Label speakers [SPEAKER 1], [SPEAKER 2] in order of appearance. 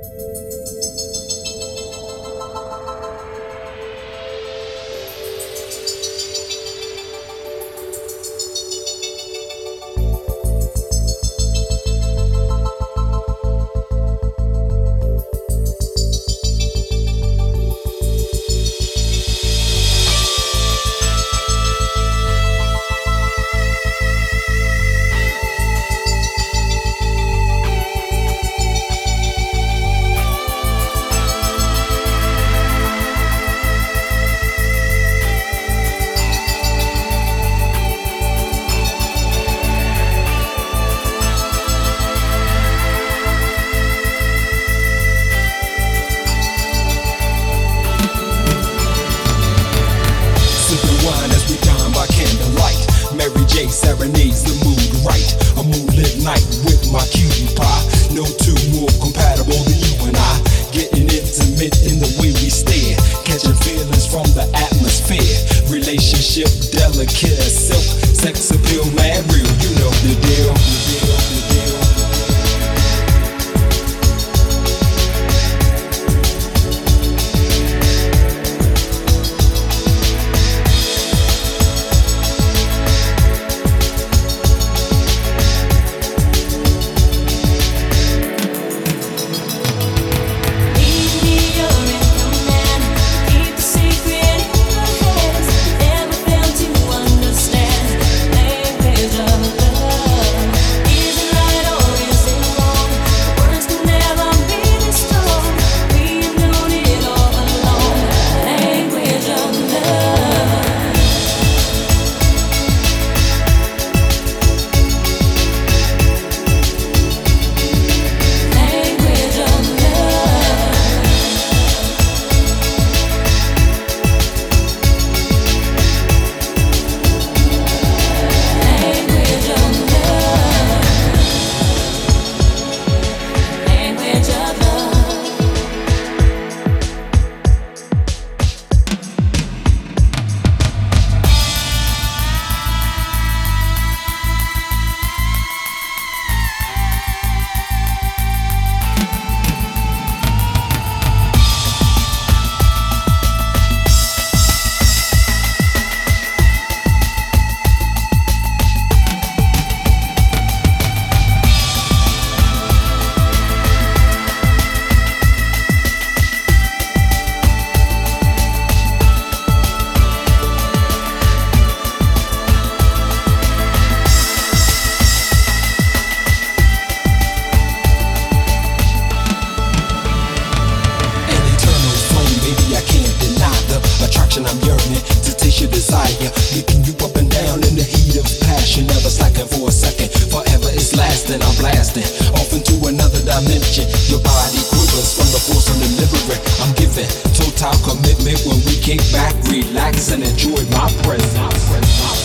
[SPEAKER 1] Serenades the mood right. A moonlit night with my cutie pie. No two more compatible than you and I. Getting intimate in the way we stare. Catching feelings from the atmosphere. Relationship delicate as silk. Sex appeal mad real. You know the deal. I'm yearning to taste your desire, licking you up and down in the heat of passion. Never slacking for a second, forever is lasting. I'm blasting off into another dimension. Your body quivers from the force of delivery. I'm giving total commitment when we kick back, relax and enjoy my presence.